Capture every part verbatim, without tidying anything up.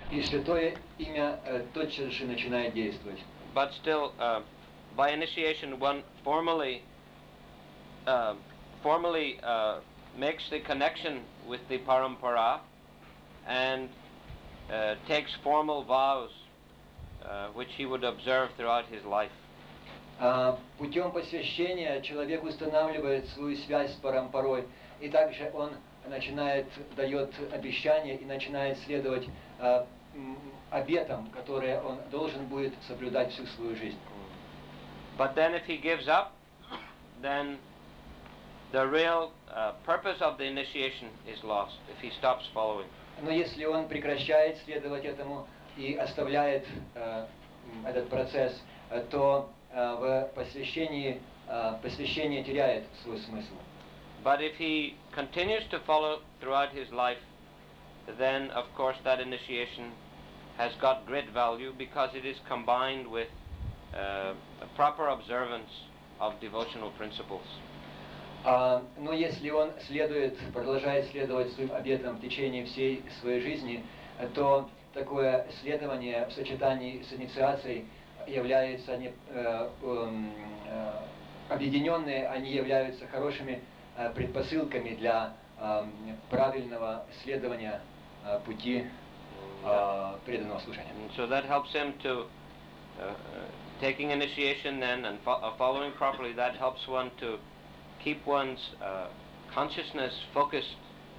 И святое имя э, тотчас же начинает действовать. But still, uh, by initiation, one formally, uh, formally uh, makes the connection with the parampara and uh, takes formal vows, uh, which he would observe throughout his life. Uh, путем посвящения человек устанавливает свою связь с парампарой, и также он начинает, дает обещания и начинает следовать uh, обетам, которые он должен будет соблюдать всю свою жизнь. But then if he gives up, then the real uh, purpose of the initiation is lost if he stops following. Но если он прекращает следовать этому и оставляет uh, этот процесс, то uh, в посвящении uh, посвящение теряет свой смысл. But if he continues to follow throughout his life, then of course that initiation has got great value because it is combined with uh, a proper observance of devotional principles. Uh, но если он следует, продолжает следовать своим обетам в течение всей своей жизни, то такое следование в сочетании с инициацией является не, uh, um, uh, объединенные, они являются хорошими uh, предпосылками для uh, правильного следования uh, пути uh, преданного служения. So that helps him to uh, uh, taking initiation then and fo- uh, following properly. That helps one to keep one's uh, consciousness focused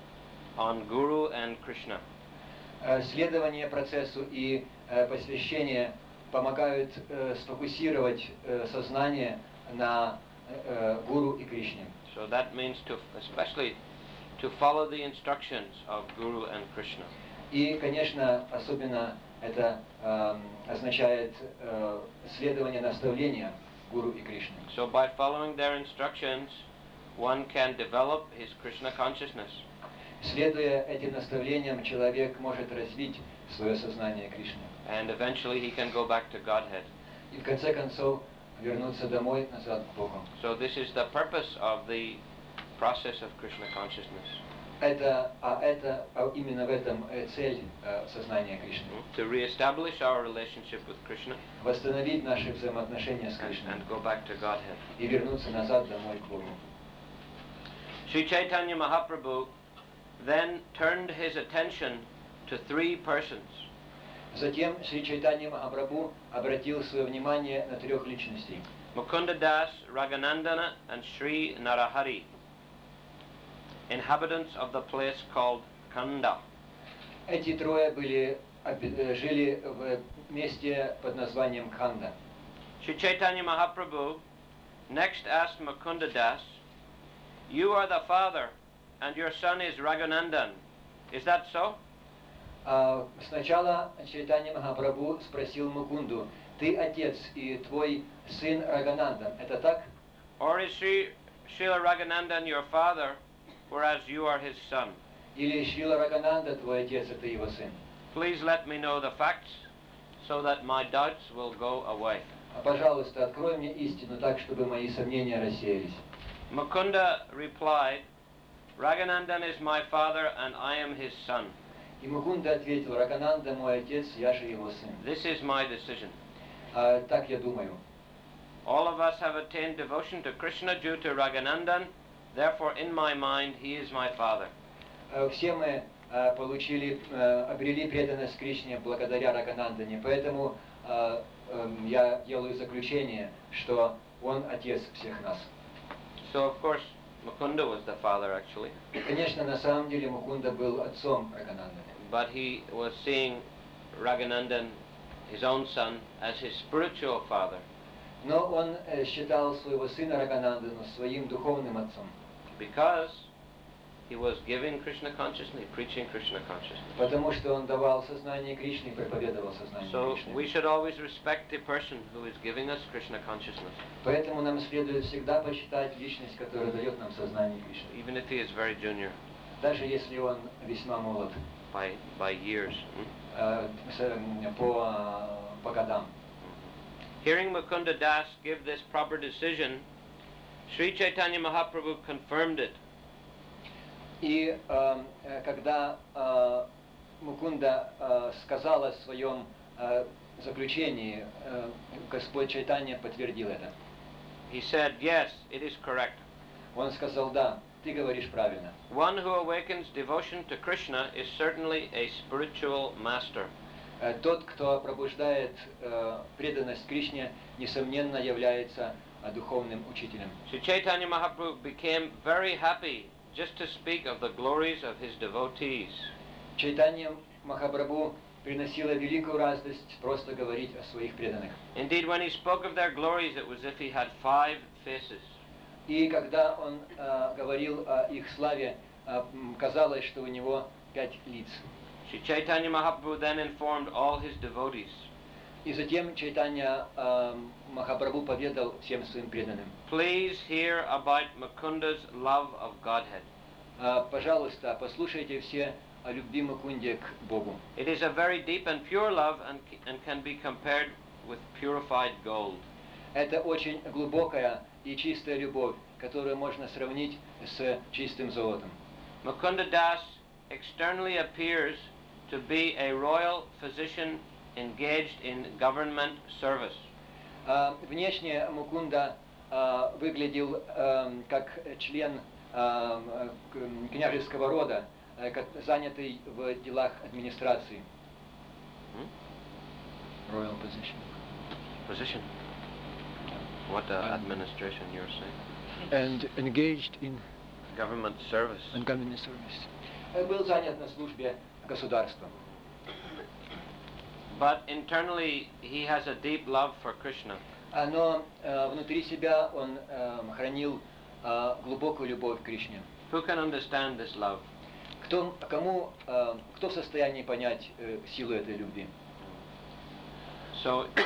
on Guru and Krishna. Uh, следование процессу и uh, посвящение помогают uh, сфокусировать uh, сознание на uh, Гуру и Кришне. So that means to, especially to follow the instructions of Guru and Krishna. И, конечно, особенно это uh, означает uh, следование наставления Гуру и Кришны. So by following their instructions, one can develop his Krishna consciousness. Следуя этим наставлениям, человек может развить свое сознание Кришны. And eventually he can go back to Godhead. И в конце концов вернуться домой, назад к Богу. So this is the purpose of the process of Krishna consciousness. Это, а это, а именно в этом цель э, сознания Кришны. To re-establish our relationship with Krishna. Восстановить наши взаимоотношения с Кришной. And go back to Godhead. И вернуться назад домой к Богу. Sri Chaitanya Mahaprabhu then turned his attention to three persons. Затем Шри Чайтанья Махапрабху обратил свое внимание на трех личностей. Mukunda Das, Raghunandana, and Sri Narahari, inhabitants of the place called Kanda. Эти трое были, жили в месте под названием Канда. Sri Chaitanya Mahaprabhu next asked Mukunda Das, "You are the father, and your son is Raghunandan. Is that so?" Uh, сначала Чайтанья Махапрабху спросил Мукунду: "Ты отец и твой сын Раганандан, это так?" Or is Sri Srila Raghunandan your father, whereas you are his son? Или Шрила Рагананда твой отец, это его сын? Please let me know the facts, so that my doubts will go away. Пожалуйста, открой мне истину так, чтобы мои сомнения рассеялись. Mukunda replied, "Raghunandan is my father, and I am his son." И Мукунда ответил: "Рагананда мой отец, я же его сын." This is my decision. Uh, так я думаю. All of us have attained devotion to Krishna due to Raghunandan, therefore in my mind he is my father. Uh, все мы uh, получили, uh, обрели преданность Кришне благодаря Раганандане, поэтому uh, um, я делаю заключение, что он отец всех нас. So of course Mukunda was the father actually. Конечно, на самом деле Мукунда был отцом Раганандана. But he was seeing Raghunandan, his own son, as his spiritual father. Но он э, считал своего сына Раганандану своим духовным отцом. Because he was giving Krishna consciousness, preaching Krishna consciousness. Потому что он давал сознание Кришны и проповедовал сознание So Кришны. we should always respect the person who is giving us Krishna consciousness. Поэтому нам следует всегда почитать личность, которая дает нам сознание Кришны. Even if he is very junior. Даже если он весьма молод. By, by years. Hmm? Э, с, по, по годам. Hearing Mukunda Das give this proper decision, Sri Chaitanya Mahaprabhu confirmed it. И э, когда э, Мукунда э, сказал о своем э, заключении, э, Господь Чайтанья подтвердил это. He said, yes, it is correct. Он сказал, да, ты говоришь правильно. One who awakens devotion to Krishna is certainly a spiritual master. Э, Тот, кто пробуждает э, преданность Кришне, несомненно является э, духовным учителем. Sri Chaitanya Mahaprabhu became very happy just to speak of the glories of his devotees. Чайтанья Махапрабху приносила великую радость просто говорить о своих преданных. Indeed, when he spoke of their glories, it was as if he had five faces. И когда он э, говорил о их славе, э, м, казалось, что у него пять лиц. Sri Chaitanya Mahaprabhu then informed all his devotees, И затем Чайтанья э, Махапрабху поведал всем своим преданным. please hear about Mukunda's love of Godhead. Э, Пожалуйста, послушайте все о любви Мукунде к Богу. It is a very deep and pure love and, and can be compared with purified gold. Это очень глубокая и чистая любовь, которую можно сравнить с чистым золотом. Mukunda Das externally appears to be a royal physician engaged in government service. Э, Внешне Мукунда э, выглядел э, как член э, к- княжеского рода, э, как занятый в делах администрации. Hmm? Royal position. Position. What uh, Um, administration you're saying? And engaged in Government service. government service. Э, Был занят на службе государства. But internally, he has a deep love for Krishna. А, Но э, внутри себя он э, хранил э, глубокую любовь к Кришне. Who can understand this love? Кто, кому, э, кто в состоянии понять э, силу этой любви? So, uh,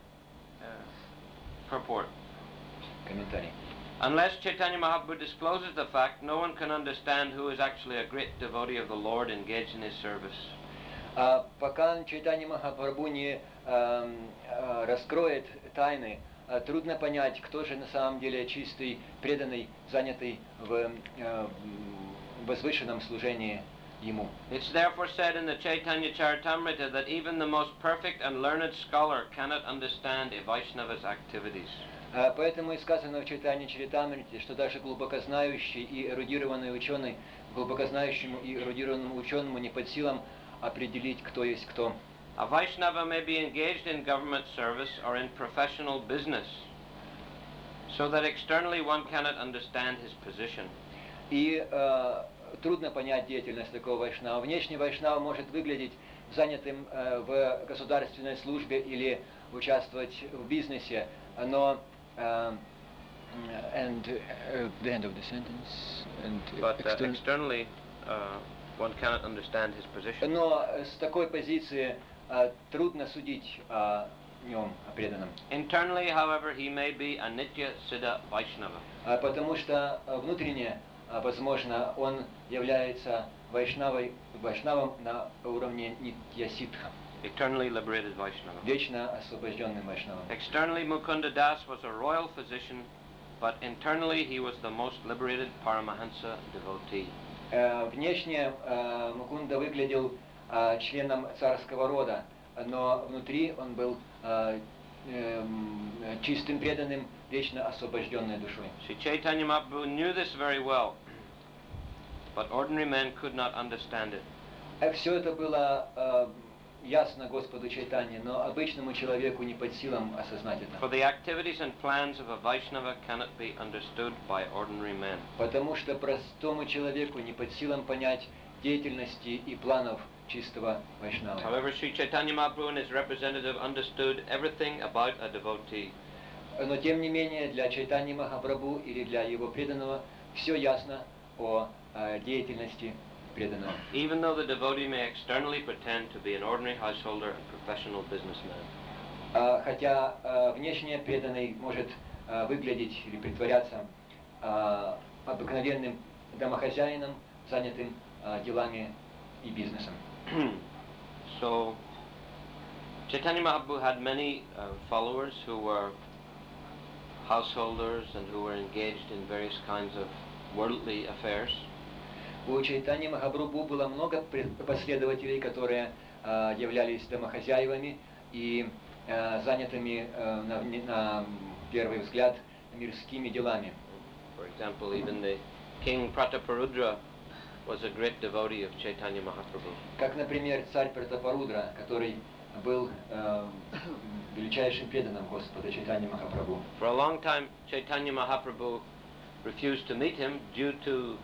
purport. Комментарий. Unless Chaitanya Mahaprabhu discloses the fact, no one can understand who is actually a great devotee of the Lord engaged in his service. А пока Чайтанья Махапрабху не э, э, раскроет тайны, э, трудно понять, кто же на самом деле чистый, преданный, занятый в э, м, возвышенном служении ему. It's therefore said in the Chaitanya Charitamrita that even the most perfect and learned scholar cannot understand a Vaishnava's activities. А Поэтому и сказано в Чайтанья Чаритамрите, что даже глубокознающий и эрудированный ученый, глубокознающему и эрудированному ученому не под силам определить, кто есть кто. A Vaishnava may be engaged in government service or in professional business, so that externally one cannot understand his position. И э, трудно понять деятельность такого вайшнава. Внешне вайшнава может выглядеть занятым э, в государственной службе или участвовать в бизнесе, но э, and uh, the end of the sentence and But uh, extern- externally, uh, one cannot understand his position. но с такой позиции э, трудно судить о нем, о преданном. Internally, however, he may be a Nitya Siddha Vaishnava. А потому что э, внутренне, э, возможно, он является вайшнавой, вайшнавом на уровне нитья ситха, Eternally liberated Vaishnava. вечно освобожденным вайшнавом. Externally, Mukunda Das was a royal physician, but internally he was the most liberated Paramahansa devotee. Э, Внешне э, Мукунда выглядел э, членом царского рода, но внутри он был э, эм, чистым преданным, вечно освобожденной душой. Sri Chaitanya Mahaprabhu knew this very well, but ordinary men could not understand it. Все это было э, ясно Господу Чайтанье, но обычному человеку не под силам осознать это. For the activities and plans of a Vaishnava cannot be understood by ordinary men. Потому что простому человеку не под силам понять деятельности и планов чистого вайшнава. However, Sri Chaitanya Mahaprabhu and his representative understood everything about a devotee. Но тем не менее для Чайтаньи Махапрабху или для его преданного все ясно о э, деятельности преданного. Even though the devotee may externally pretend to be an ordinary householder and professional businessman. А, Хотя э, внешне преданный может э, выглядеть или притворяться э, обыкновенным домохозяином, занятым э, делами и бизнесом. So, Chaitanya Mahaprabhu had many uh, followers who were householders and who were engaged in various kinds of worldly affairs. У Чайтаньи Махапрабху было много последователей, которые э, являлись домохозяевами и э, занятыми э, на, на первый взгляд мирскими делами. For example, even the King Prataparudra was a great devotee of Chaitanya Mahaprabhu. Как, например, царь Пратапарудра, который был э, величайшим преданным Господа Чайтаньи Махапрабху. For a long time, Chaitanya Mahaprabhu refused to meet him due to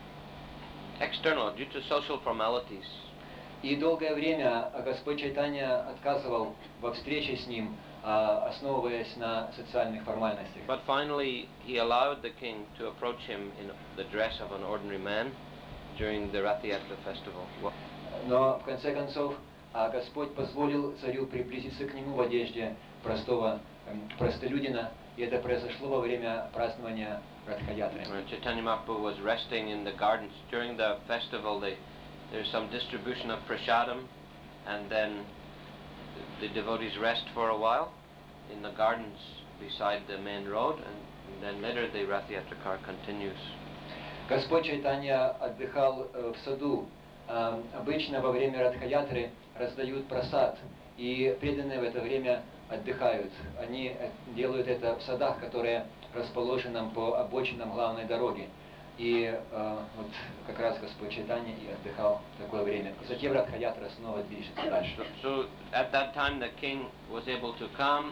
external, due to social formalities. И долгое время Господь Чайтанья отказывал во встрече с ним, основываясь на социальных формальностях. But finally, he allowed the king to approach him in the dress of an ordinary man during the Rath Yatra festival. Но в конце концов Господь позволил царю приблизиться к нему в одежде простого простолюдина, и это произошло во время празднования Радха-ятры. Chaitanya Mahaprabhu was resting in the gardens during the festival. They, there's some distribution of prasadam, and then the devotees rest for a while in the gardens beside the main road, and, and then later the Rath Yatra car continues. Господь Чайтанья отдыхал в саду. Обычно во время Радха-ятры раздают прасад, и преданные в это время отдыхают. Они делают это в садах, которые расположены по обочинам главной дороги. И э, вот как раз Господь Чайтанья и отдыхал в такое время. Затем Радха-ятра снова движется дальше. So, so at that time the king was able to come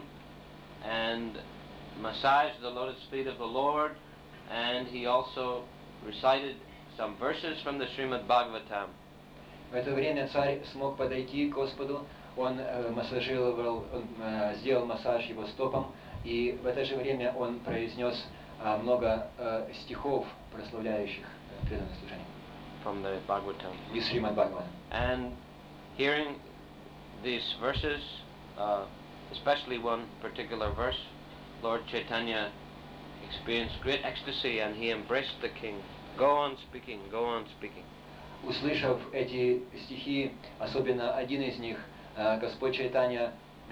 and massage the lotus feet of the Lord, and he also recited some verses from the Srimad Bhagavatam. В это время царь смог подойти к Господу, он э, массажировал, он э, сделал массаж его стопам, и в это же время он произнес э, много э, стихов, прославляющих э, преданное служение. From the Bhagavatam. Из Шримад Бхагавана. And hearing these verses, uh, especially one particular verse, Lord Chaitanya experienced great ecstasy and he embraced the king. Go on speaking, go on speaking. Услышав эти стихи, особенно один из них, Господь Чайтанья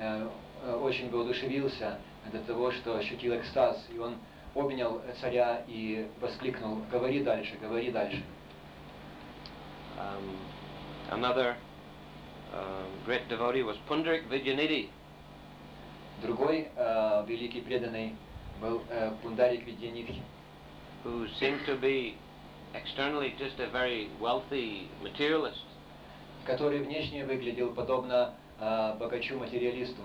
очень воодушевился до того, что ощутил экстаз, и он обнял царя и воскликнул: «Говори дальше, говори дальше». Um, another uh, great devotee was Pundarik Vidyanidhi. Другой uh, великий преданный был uh, Пундарик Видьянидхи, who seemed to be externally just a very wealthy materialist. Который внешне выглядел подобно uh, богачу-материалисту.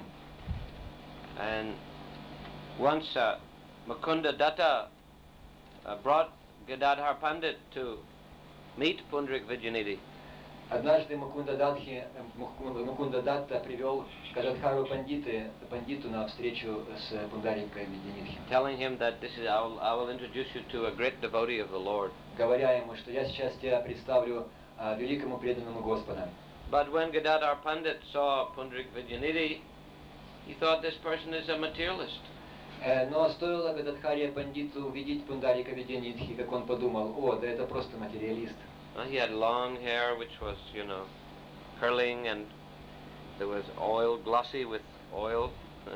And once uh, Mukunda Datta uh, brought Gadadhar Pandit to meet Pundarik Vidyanidhi. Однажды Мукунда Датхи, Мукунда Датта привел Гададхару Пандиты, Пандиту на встречу с Пундарикой Видьянидхи. Telling him that this is I will, I will introduce you to a great devotee of the Lord. Говоря ему, что я сейчас тебя представлю uh, великому преданному Господа. But when Gadadhar Pandit saw Pundarik Vidyanidhi, he thought this person is a materialist. Uh, но стоило Гададхаре Пандиту увидеть Пундарика Видьянидхи, как он подумал: о, да это просто материалист. Uh, he had long hair which was, you know, curling, and there was oil, glossy with oil.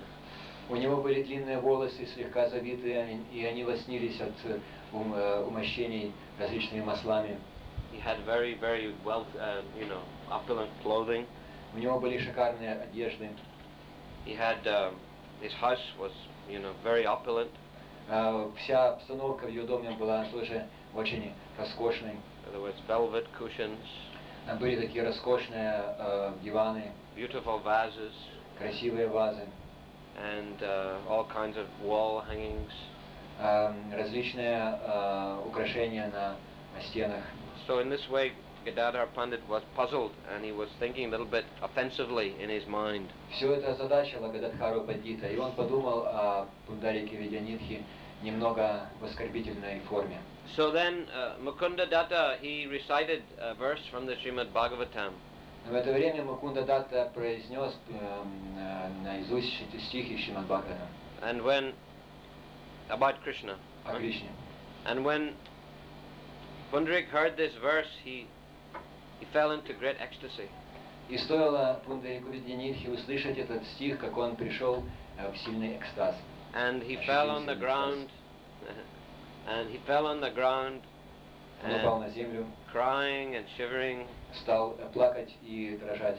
У него были длинные волосы, слегка завитые, и они лоснились от ум, умощений различными маслами. He had very, very well, uh, you know, opulent clothing. У него были шикарные одежды. He had, uh, his house was, you know, very opulent. Uh, вся обстановка в ее доме была тоже очень роскошной. There was velvet cushions. Были такие роскошные uh, диваны. Beautiful vases. Красивые вазы. And uh, all kinds of wall hangings. Uh, различные uh, украшения на, на стенах. So in this way, Gadadhar Pandit was puzzled, and he was thinking a little bit offensively in his mind. Все это озадачило Гададхару Пандита, и он подумал о Пундарике Видьянидхи немного в оскорбительной форме. So then, uh, Mukunda Datta, he recited a verse from the Srimad Bhagavatam. В это время Мукунда Датта произнес э, наизусть стихи Шримад Бхагаватам. And when about Krishna. О Кришне. And when Pundarik heard this verse, he he fell into great ecstasy. И стоило Пундарику Видьянидхи услышать этот стих, как он пришел э, в сильный экстаз. And he fell on the ground. And he fell on the ground Он упал на землю. crying and shivering. Стал плакать и дрожать.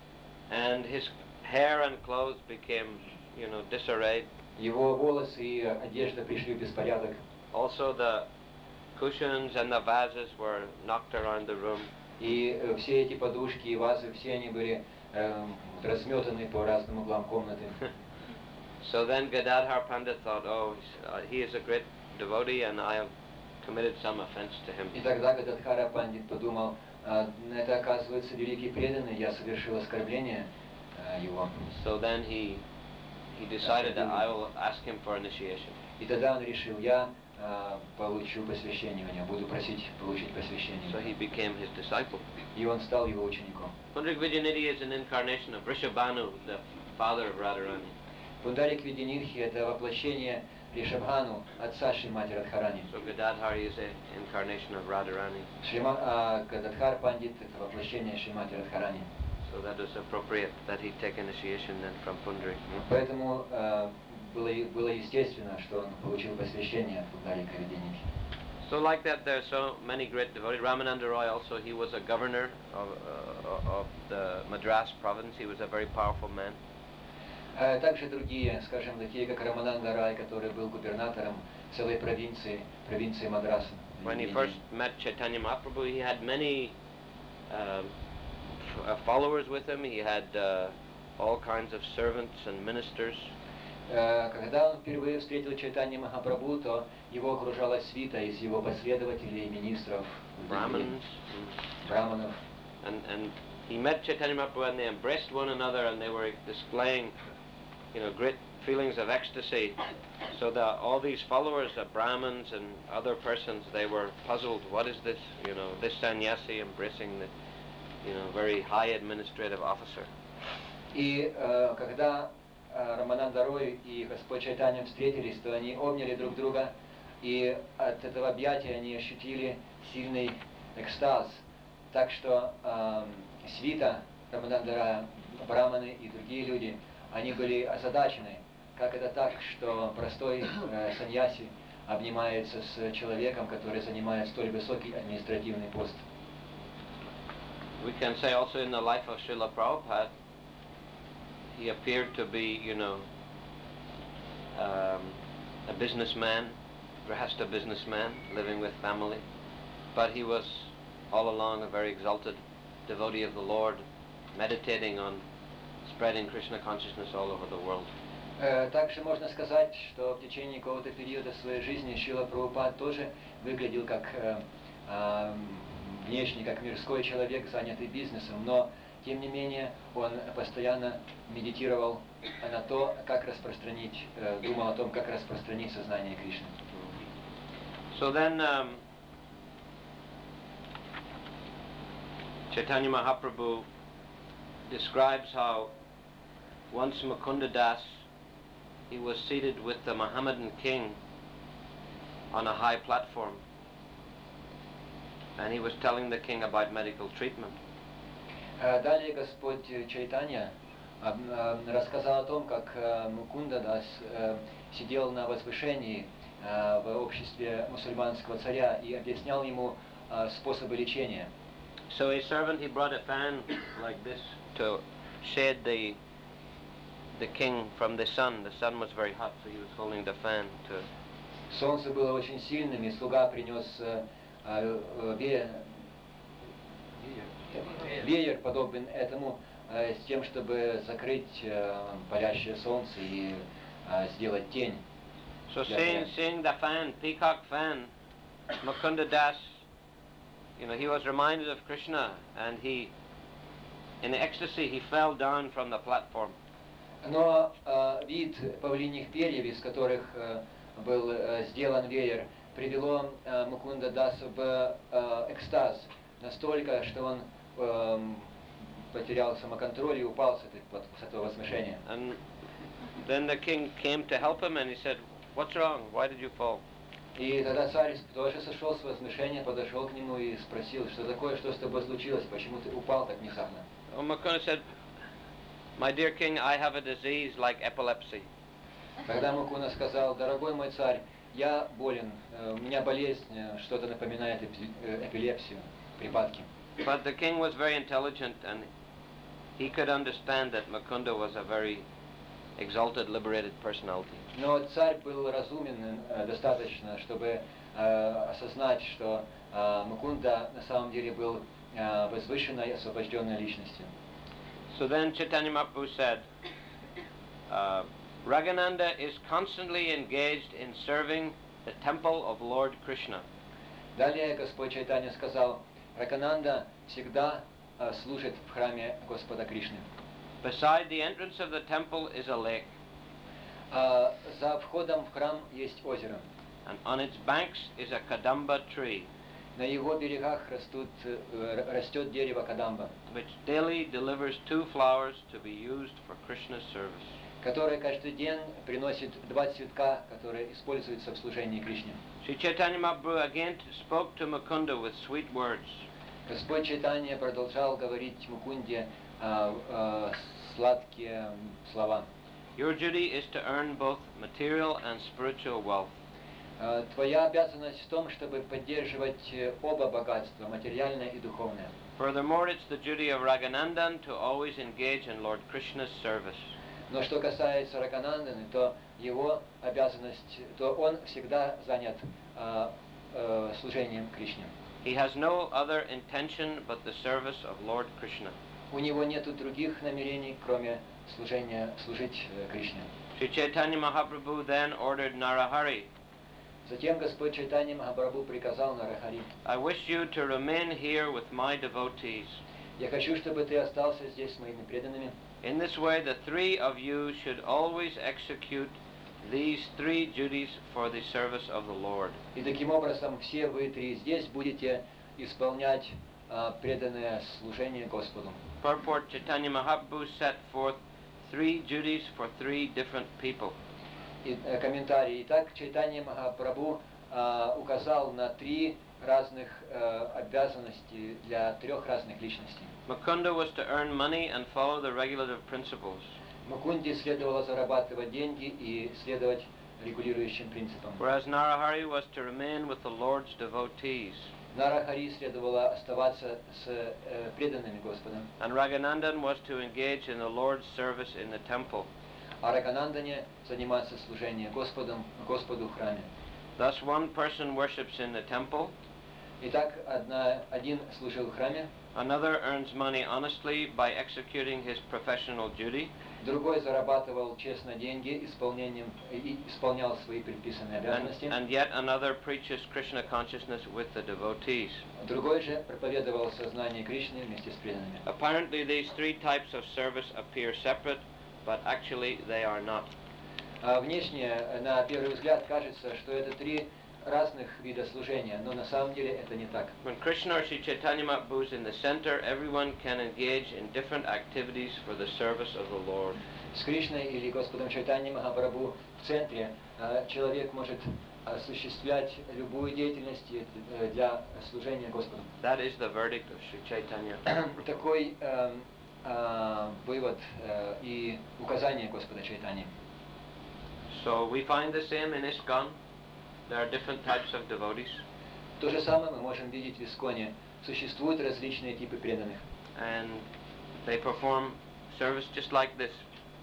And his hair and clothes became, you know, disarrayed. Его волосы и одежда пришли в беспорядок. Also the cushions and the vases were knocked around the room. И все эти подушки и вазы, все они были э, разметаны по разным углам комнаты. So then Gadadhar Pandit thought, oh, uh, he is a great devotee and I have committed some offense to him. И тогда Гададхара Пандит подумал, это оказывается великий преданный, я совершил оскорбление его. So then he he decided that I will ask him for initiation. И тогда он решил, я получу посвящение у него, буду просить получить посвящение. So he became his disciple. И он стал его учеником. Pundarik Vidyanidhi is an incarnation of Rishabhanu, the father of Radharani. Пундарик Видянидхи — это воплощение Ришабхану, отца Шримати Радхарани. So Gadadhar is an incarnation of Radharani. Шрима, а, Гададхар Пандит — это воплощение Шримати Радхарани. So that is appropriate that he take initiation then from Pundarik. Поэтому э, было, было естественно, что он получил посвящение от Пундарика Видянидхи. So like that, there are so many great devotees. Ramananda Roy also, he was a governor of, uh, of the Madras province. He was a very powerful man. Также другие, скажем, такие как Рамананда Рай, который был губернатором целой провинции, провинции Мадраса. When he first met Chaitanya Mahaprabhu, he had many uh, f- followers with him. He had uh, all kinds of servants and ministers. Когда он впервые встретил Чайтанья Махапрабху, то его окружала свита из его последователей, министров, Brahmins, браманов. And and he met Chaitanya Mahaprabhu and they embraced one another and they were displaying, you know, great feelings of ecstasy. So that all these followers, the Brahmins and other persons, they were puzzled. What is this? You know, this sannyasi embracing the, you know, very high administrative officer. И uh, когда uh, Рамананда Рой и Господь Чайтанья встретились, то они обняли друг друга, и от этого объятия они ощутили сильный экстаз. Так что uh, свита Рамананда Рая, браманы и другие люди, они были озадачены. Как это так, что простой э, саньяси обнимается с человеком, который занимает столь высокий административный пост? We can say also in the life of Srila Prabhupada, he appeared to be, you know, um, a businessman, perhaps a businessman living with family, but he was all along a very exalted devotee of the Lord, meditating on spreading Krishna consciousness all over the world. Также можно сказать, что в течение какого-то периода своей жизни Шрила Прабхупад тоже выглядел как э, э, внешне, как мирской человек, занятый бизнесом, но тем не менее он постоянно медитировал на то, как распространить, э, думал о том, как распространить сознание Кришны. So then um, Chaitanya Mahaprabhu describes how once Mukunda Das, he was seated with the Mohammedan king on a high platform and he was telling the king about medical treatment. Далее Господь Чайтанья рассказал о том, как Мукунда Дас сидел на возвышении в обществе мусульманского царя и объяснял ему способы лечения. So a servant, he brought a fan like this to shade the the king from the sun. The sun was very hot, so he was holding the fan to. Солнце было очень сильным, и слуга принес веер, веер, подобен этому, с тем, чтобы закрыть палящее солнце и сделать тень. So seeing seeing the fan, peacock fan, Mukunda Das, you know, he was reminded of Krishna, and he, in ecstasy, he fell down from the platform. Но э, вид павлиньих перьев, из которых э, был э, сделан веер, привело э, Мукунда Даса в э, экстаз настолько, что он э, потерял самоконтроль и упал с, этой, с этого возвышения. And then the king came to help him, and he said, "What's wrong? Why did you fall?" И тогда царь тоже сошел с возвышения, подошел к нему и спросил, что такое, что с тобой случилось, почему ты упал так внезапно? Mukunda said, "My dear king, I have a disease like epilepsy." Тогда Мукунда сказал, дорогой мой царь, я болен, у меня болезнь, что-то напоминает эпилепсию, припадки. But the king was very intelligent, and he could understand that Mukunda was a very exalted, liberated personality. Но царь был разумен э, достаточно, чтобы э, осознать, что э, Мукунда на самом деле был э, возвышенной, освобожденной личностью. So then Chaitanya Mahaprabhu said, uh, Raghunanda is constantly engaged in serving the temple of Lord Krishna. Далее Господь Чайтанья сказал, Рагхунанда всегда э, служит в храме Господа Кришны. Beside the entrance of the temple is a lake, А за входом в храм есть озеро. and on its banks is a kadamba tree, На его берегах растут, э, растет дерево кадамба, which daily delivers two flowers to be used for Krishna's service. которое каждый день приносит два цветка, которые используются в служении Кришне. Sri Chaitanya Mahaprabhu again spoke to Mukunda with sweet words. Господь Чайтанья продолжал говорить Мукунде а, а, сладкие слова. Your duty is to earn both material and spiritual wealth. А, Твоя обязанность в том, чтобы поддерживать э, оба богатства, материальное и духовное. Furthermore, it's the duty of Raghunandan to always engage in Lord Krishna's service. Но что касается Рагхунанданы, то его обязанность, то он всегда занят а, а, служением Кришне. He has no other intention but the service of Lord Krishna. У него нет других намерений, кроме служения, служить э, Кришне. Sri Chaitanya Mahaprabhu then ordered Narahari, Затем Господь Чайтанья Махапрабху приказал Нарахари, I wish you to remain here with my devotees. я хочу, чтобы ты остался здесь с моими преданными. In this way, the three of you should always execute these three duties for the service of the Lord. И таким образом все вы три здесь будете исполнять а, преданное служение Господу. Purport: Chaitanya Mahaprabhu set forth three duties for three different people. И, э, комментарий. Итак, Чайтанья Махапрабху а, указал на три разных э, обязанности для трех разных личностей. Mukunda was to earn money and follow the regulative principles. Мукунде следовало зарабатывать деньги и следовать регулирующим принципам. Whereas Narahari was to remain with the Lord's devotees. Нарахари следовало оставаться с э, преданными Господом. And Raghunandan was to engage in the Lord's service in the temple. А Рагхунандане заниматься служением Господом, Господу в храме. Thus one person worships in the temple, Итак, одна, один служил в храме, another earns money honestly by executing his professional duty, другой зарабатывал честно деньги исполнением, и исполнял свои предписанные and, обязанности, and yet another preaches Krishna consciousness with the devotees. другой же проповедовал сознание Кришны вместе с преданными. Apparently these three types of service appear separate, but actually they are not. А внешне, на первый взгляд, кажется, что это три разных вида служения, но на самом деле это не так. When Krishna or Sri Chaitanya Mahaprabhu is in the center, everyone can engage in different activities for the service of the Lord. С Кришной или Господом Чайтаньей Махапрабху в центре а, человек может осуществлять любую деятельность э, для служения Господу. That is the verdict of Sri Chaitanya. Такой э, э, вывод э, и указание Господа Чайтаньи. So we find the same in ISKCON. There are different types of devotees. То же самое мы можем видеть в Исконе. Существуют различные типы преданных. And they perform service just like this.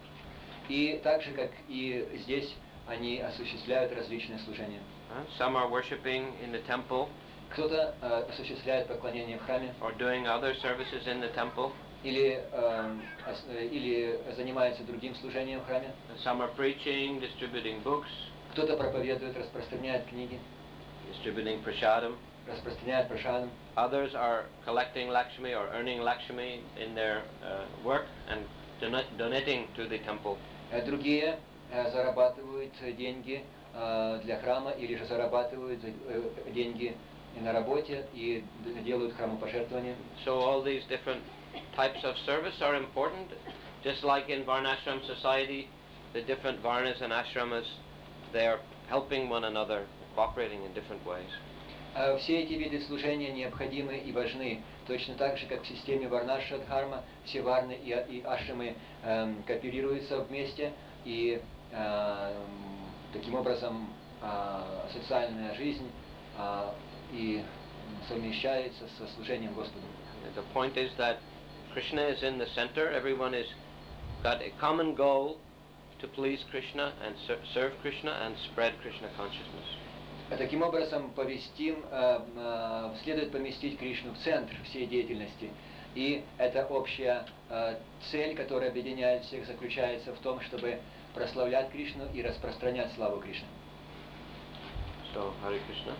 И так же, как и здесь, они осуществляют различные служения. Uh, some are worshipping in the temple, Кто-то э, осуществляет поклонение в храме, or doing other services in the temple. или, э, ос- э, или занимается другим служением в храме. Some are preaching, distributing books, Кто-то проповедует, распространяет книги, distributing prasadam. распространяет прошану. Others are collecting Lakshmi or earning Lakshmi in their uh, work and don- donating to the temple. Э, Другие э, зарабатывают деньги э, для храма или же зарабатывают э, деньги на работе и д- делают храму пожертвования. So all these different types of service are important. Just like in Varnashram society, the different Varnas and Ashramas, they are helping one another, cooperating in different ways. А все эти виды служения необходимы и важны. Точно так же, как в системе Варнашрадхарма, все варны и, и ашрамы эм, кооперируются вместе, и эм, таким образом э, социальная жизнь э, и совмещается со служением Господу. The point is that Krishna is in the center. Everyone has got a common goal to please Krishna and ser- serve Krishna and spread Krishna consciousness. Таким образом, повестим, э, э, следует поместить Кришну в центр всей деятельности. И эта общая э, цель, которая объединяет всех, заключается в том, чтобы прославлять Кришну и распространять славу Кришны. So, Hare Krishna.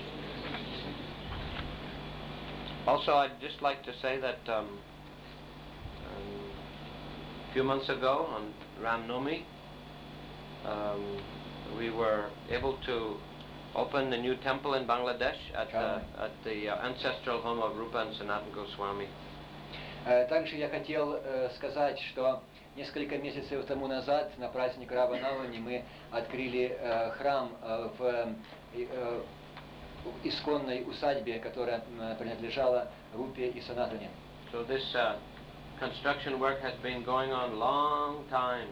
Also, I'd just like to say that um, um, a few months ago on Ram Navami, um, we were able to open a new temple in Bangladesh at the, at the uh, ancestral home of Rupa and Sanatana Goswami. Также я хотел э, сказать, что несколько месяцев тому назад на праздник Рама Навами мы открыли э, храм э, в э, исконной усадьбе, которая э, принадлежала Рупе и Санатане. So this uh, construction work has been going on long time.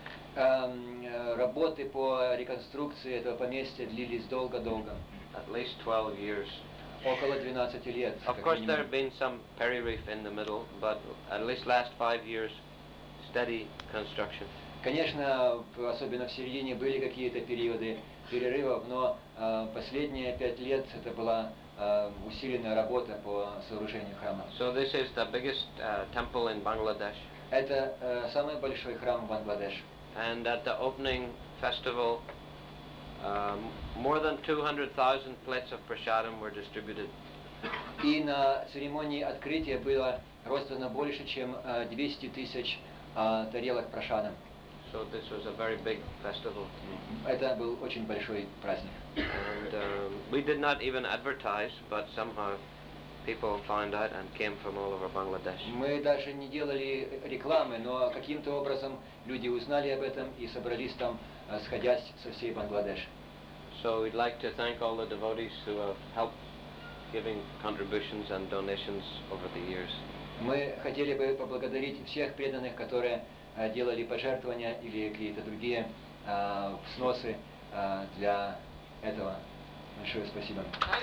Э, работы по реконструкции этого поместья длились долго-долго. At least twelve years. Около двенадцати лет. Of course, there have been some peri-reef in the middle, but at least last five years, steady construction. Конечно, особенно в середине были какие-то периоды перерывов, но э, последние пять лет это была э, усиленная работа по сооружению храма. So this is the biggest uh, temple in Bangladesh. Это э, самый большой храм в Бангладеш. And at the opening festival, um, more than two hundred thousand plates of prasadam were distributed. И на церемонии открытия было роздано больше, чем э, двести тысяч э, тарелок прашадам. So this was a very big festival. Это был очень большой праздник. And um, we did not even advertise, but somehow people found out and came from all over Bangladesh. Мы даже не делали рекламы, но каким-то образом люди узнали об этом и собрались там, сходясь со всей Бангладеш. So we'd like to thank all the devotees who have helped giving contributions and donations over the years. Мы хотели бы поблагодарить всех преданных, которые э, делали пожертвования или какие-то другие э, взносы э, для этого. Большое спасибо.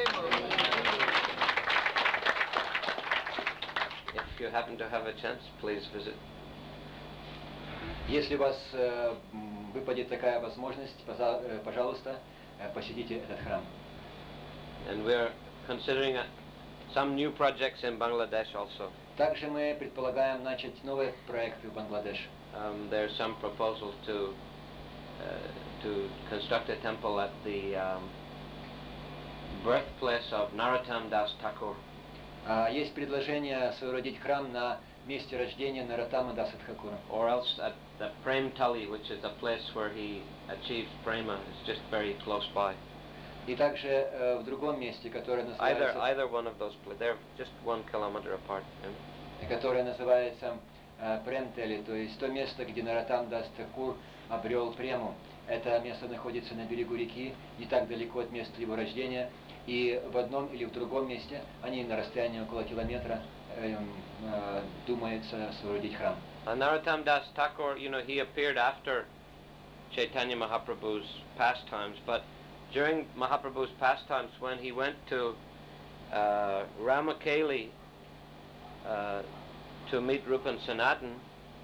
If you happen to have a chance, please visit. Если у вас э, выпадет такая возможность, пожалуйста, посетите этот храм. And we're considering uh, some new projects in Bangladesh also. Также мы предполагаем начать новые проекты в Бангладеш. Um, there are some proposals to uh, to construct a temple at the um, birthplace of Narottam Das Thakur. Uh, есть предложение соорудить храм на месте рождения Нароттама Даса Тхакура. Or else at the Prem Tali, which is a place where he achieved prema, is just very close by. И также uh, в другом месте, которое называется, Either either one of those places, they're just one kilometer apart. Yeah? которое называется uh, Премтели, то есть то место, где Нароттам Дас Тхакур обрел прему. Это место находится на берегу реки, не так далеко от места его рождения. И в одном или в другом месте, они на расстоянии около километра, э, э, думается соорудить храм. And Narottam Das Thakur, you know, he appeared after Chaitanya Mahaprabhu's pastimes, but during Mahaprabhu's pastimes, when he went to uh, Ramakeli uh, to meet Rupa and Sanatan,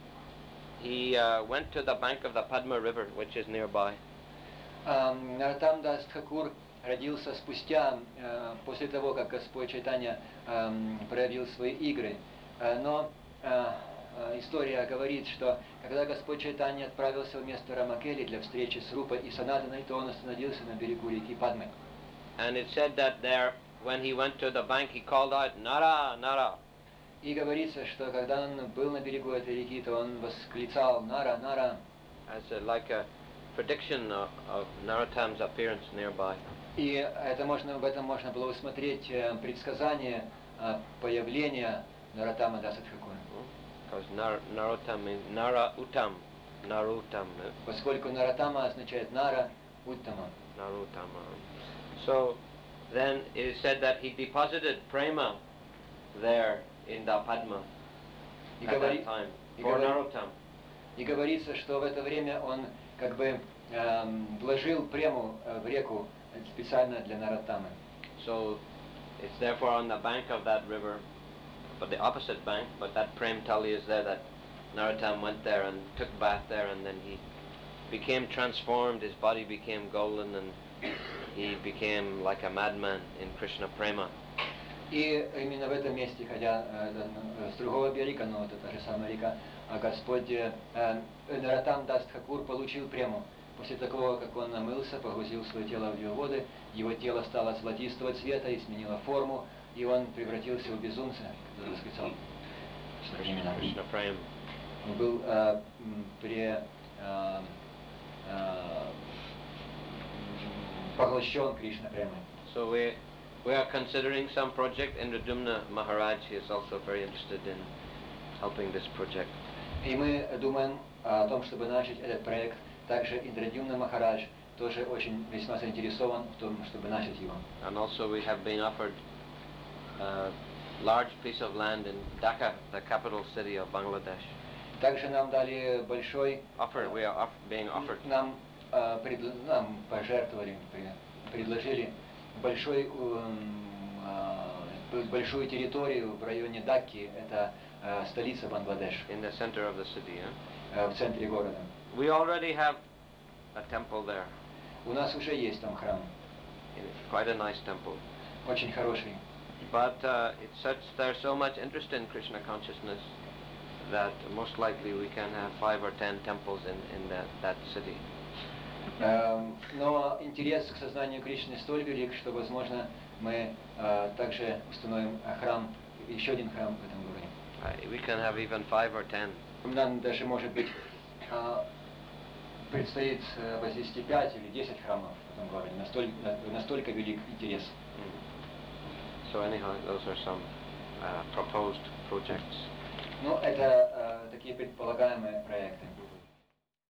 he uh, went to the bank of the Padma River, which is nearby. Um, Нароттам Дас Тхакур родился спустя, э, после того, как Господь Чайтанья э, проявил свои игры. Э, но э, э, история говорит, что когда Господь Чайтанья отправился в место Рамакели для встречи с Рупой и Санатаной, то он остановился на берегу реки Падмы. And it said that there, when he went to the bank, he called out, Nara, Nara. И говорится, что когда он был на берегу этой реки, то он восклицал «Нара, Нара», as a, like a prediction of, of Narottam's appearance nearby. И это можно, в этом можно было усмотреть э, предсказание э, появления Нароттама Даса Тхакура. Because nar, Narottam means Nara Uttam, Naruttam. Поскольку Нароттама означает Нара, Уттама. Naruttama. So then it is said that he deposited prema there in the Padma И, at говори, that time и, for говори, Narottam. и говорится, что в это время он как бы эм, вложил прему э, в реку специально для Нароттамы. So It's therefore on the bank of that river, but the opposite bank, but that Prem Tali is there that Narottam went there and took bath there, and then he became transformed, his body became golden, and he became like a madman in Krishna Prema. И именно в этом месте, хотя э, с другого берега, но это та же самая река, а Господь э, Наротам Дас Тхакур получил прему. После такого, как он намылся, погрузил свое тело в две воды, его тело стало золотистого цвета и сменило форму, и он превратился в безумца, который восклицал Krishna, Krishna Prem. Он был э, пре, э, э, поглощен Кришна Премой. So we we are considering some project, and Indradumna Maharaj is also very interested in helping this project. И мы думаем о том, чтобы начать этот проект. Также Индрадюмна Махарадж тоже очень весьма заинтересован в том, чтобы начать его. And also we have been offered a large piece of land in Dhaka, the capital city of Bangladesh. Также нам дали большой... Offer, we are off, being offered. Нам, uh, пред, нам пожертвовали, предложили большой, uh, большую территорию в районе Дакки, это uh, столица Бангладеш. In the center of the city, yeah? uh, в центре города. We already have a temple there. У нас уже есть там храм. It's quite a nice temple. Очень хороший. But uh, it's such, there's so much interest in Krishna consciousness that most likely we can have five or ten temples in, in that, that city. Uh, но интерес к сознанию Кришны столь велик, что, возможно, мы uh, также установим храм, еще один храм в этом городе. Uh, we can have even five or ten. Нам даже, может быть, uh, предстоит uh, возвести пять или десять храмов в этом городе. Настолько, настолько велик интерес. Mm. So anyhow, those are some uh, proposed projects. Ну, это uh, такие предполагаемые проекты.